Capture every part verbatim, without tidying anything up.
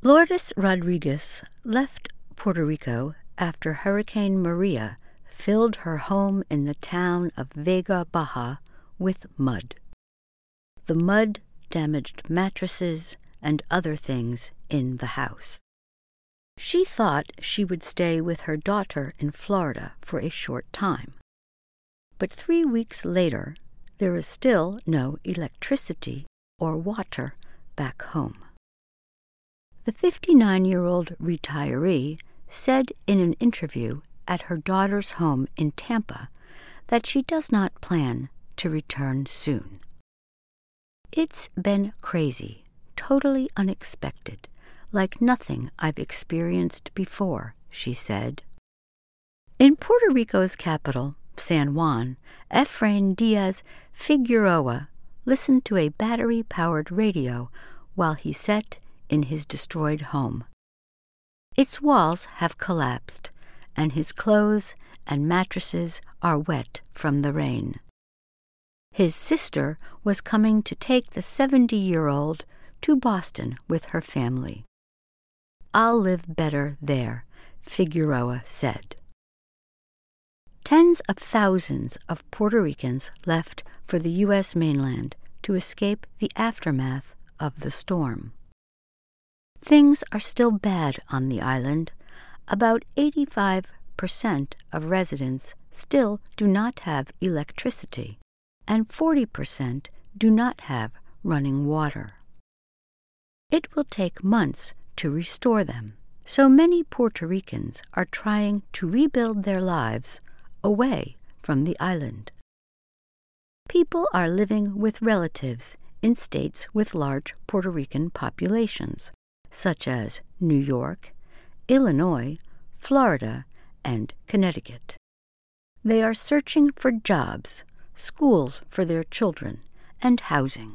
Lourdes Rodriguez left Puerto Rico after Hurricane Maria filled her home in the town of Vega Baja with mud. The mud damaged mattresses and other things in the house. She thought she would stay with her daughter in Florida for a short time. But three weeks later, there is still no electricity or water back home. The fifty-nine-year-old retiree said in an interview at her daughter's home in Tampa that she does not plan to return soon. It's been crazy, totally unexpected, like nothing I've experienced before, she said. In Puerto Rico's capital, San Juan, Efrain Diaz Figueroa listened to a battery-powered radio while he sat in his destroyed home. Its walls have collapsed, and his clothes and mattresses are wet from the rain. His sister was coming to take the seventy-year-old to Boston with her family. "I'll live better there," Figueroa said. Tens of thousands of Puerto Ricans left for the U S mainland to escape the aftermath of the storm. Things are still bad on the island. About eighty-five percent of residents still do not have electricity, and forty percent do not have running water. It will take months to restore them, so many Puerto Ricans are trying to rebuild their lives away from the island. People are living with relatives in states with large Puerto Rican populations, such as New York, Illinois, Florida, and Connecticut. They are searching for jobs, schools for their children, and housing.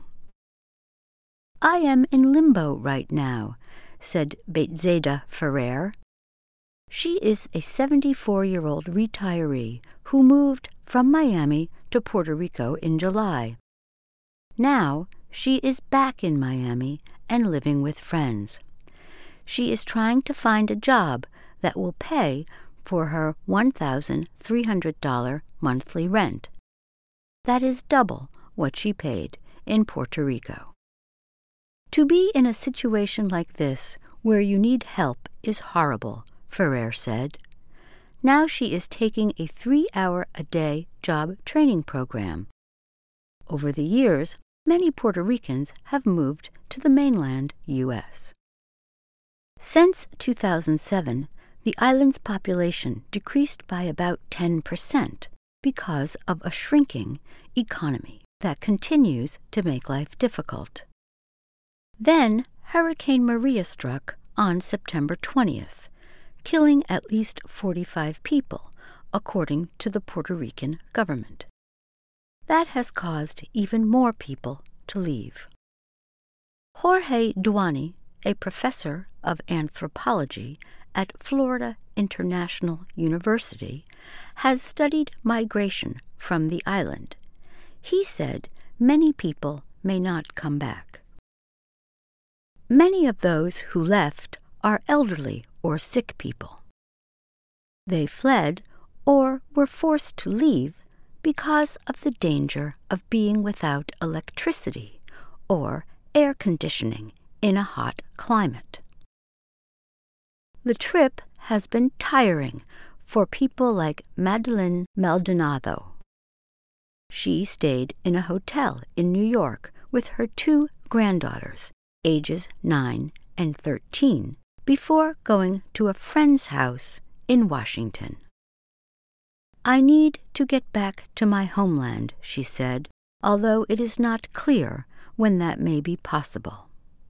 "I am in limbo right now," said Betzeda Ferrer. She is a seventy-four-year-old retiree who moved from Miami to Puerto Rico in July. Now she is back in Miami and living with friends. She is trying to find a job that will pay for her one thousand three hundred dollars monthly rent. That is double what she paid in Puerto Rico. To be in a situation like this, where you need help, is horrible, Ferrer said. Now she is taking a three-hour-a-day job training program. Over the years, many Puerto Ricans have moved to the mainland U S Since two thousand seven, the island's population decreased by about ten percent because of a shrinking economy that continues to make life difficult. Then Hurricane Maria struck on September twentieth, killing at least forty-five people, according to the Puerto Rican government. That has caused even more people to leave. Jorge Duani, a professor of anthropology at Florida International University, has studied migration from the island. He said many people may not come back. Many of those who left are elderly or sick people. They fled or were forced to leave because of the danger of being without electricity or air conditioning in a hot climate. The trip has been tiring for people like Madeline Maldonado. She stayed in a hotel in New York with her two granddaughters, ages nine and thirteen, before going to a friend's house in Washington. "I need to get back to my homeland," she said, although it is not clear when that may be possible.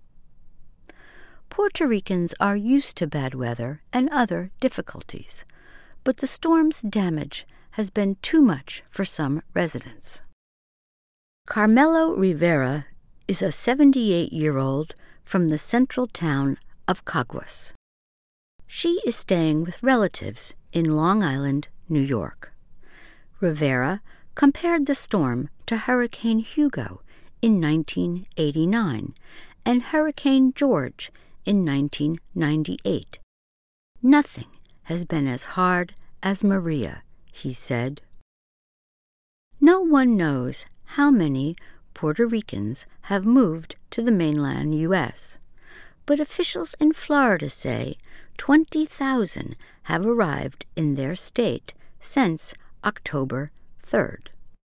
Puerto Ricans are used to bad weather and other difficulties, but the storm's damage has been too much for some residents. Carmelo Rivera is a seventy-eight-year-old from the central town of Caguas. She is staying with relatives in Long Island, New York. Rivera compared the storm to Hurricane Hugo in nineteen eighty-nine and Hurricane George in nineteen ninety-eight. "Nothing has been as hard as Maria," he said. No one knows how many Puerto Ricans have moved to the mainland U S, but officials in Florida say twenty thousand have arrived in their state since October third.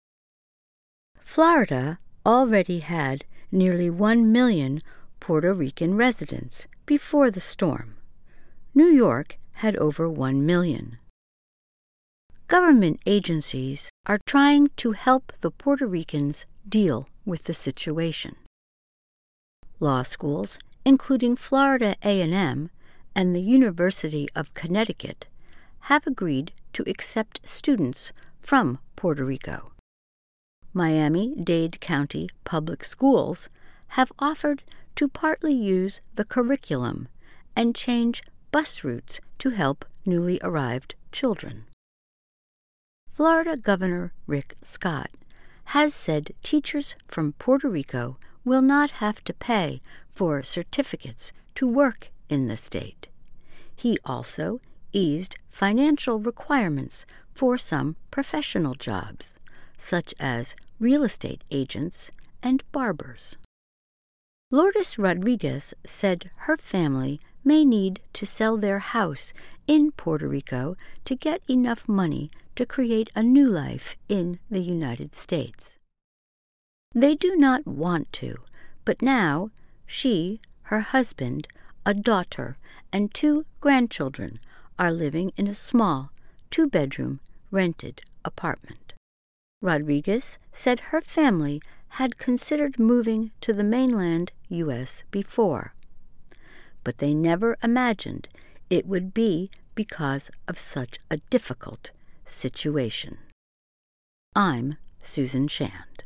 Florida already had nearly one million Puerto Rican residents before the storm. New York had over one million. Government agencies are trying to help the Puerto Ricans deal with the situation. Law schools, including Florida A and M and the University of Connecticut, have agreed to accept students from Puerto Rico. Miami-Dade County Public Schools have offered to partly use the curriculum and change bus routes to help newly arrived children. Florida Governor Rick Scott has said teachers from Puerto Rico will not have to pay for certificates to work in the state. He also eased financial requirements for some professional jobs, such as real estate agents and barbers. Lourdes Rodriguez said her family may need to sell their house in Puerto Rico to get enough money to create a new life in the United States. They do not want to, but now she, her husband, a daughter, and two grandchildren are living in a small, two-bedroom, rented apartment. Rodriguez said her family had considered moving to the mainland U S before, but they never imagined it would be because of such a difficult situation. I'm Susan Shand.